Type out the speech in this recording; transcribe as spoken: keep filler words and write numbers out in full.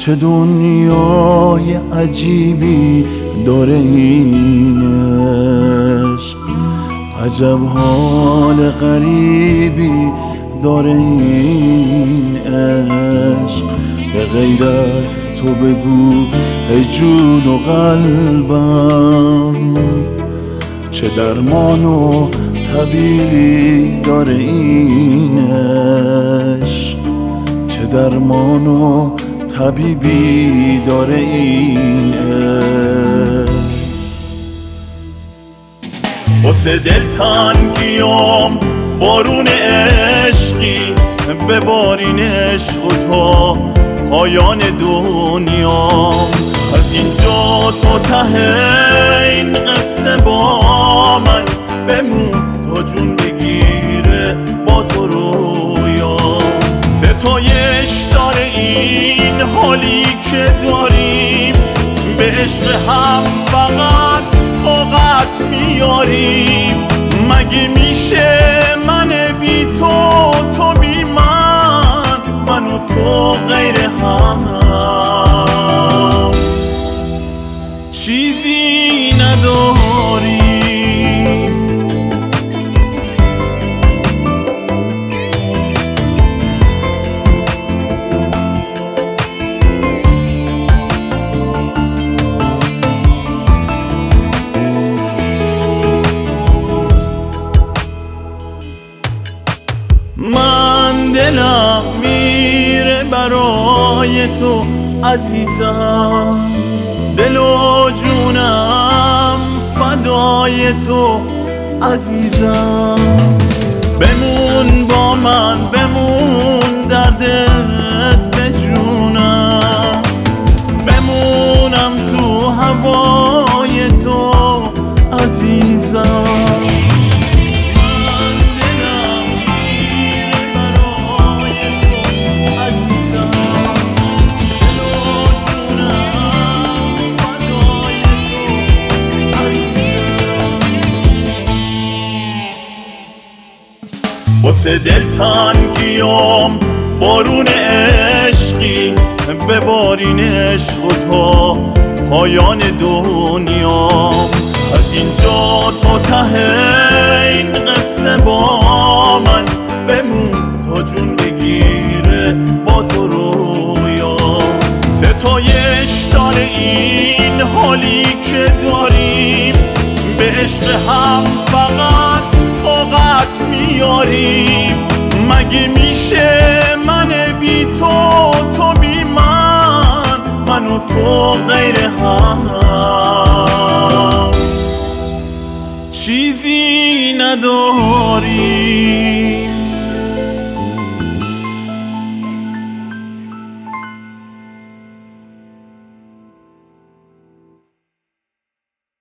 چه دنیای عجیبی داره این عشق، عجب حال غریبی داره این عشق. به غیر از تو بگو ای جون و قلبم، چه درمان و طبیبی داره این عشق، چه درمان و طبیبی داره این عشق. واسه دلتنگیام بارون عشقی ببارین عشق و تا پایان دنیا. از اینجا تا ته این قصه با من بمون تا جون بگیره با تو رویا. ستایش داره این حالی که داریم، به عشق هم فقط طاقت میاریم. مگه میشه من بی تو، تو بی من، من و تو غیر هم چیزی نداریم. من دلم میره برای تو عزیزم، دل و جونم فدای تو عزیزم. بمون با من، بمون دردت به جونم، بمونم تو هوای تو عزیزم. واسه دلتنگیام بارون عشقی ببارین عشق و تا پایان دنیا. از اینجا تا ته این قصه با من بمون تا جون بگیره با تو رویا. ستایش داره این حالی که داریم، به عشق هم فقط طاقت میاریم. مگه میشه من بی تو، تو بی من، من و تو غیر هم چیزی نداریم.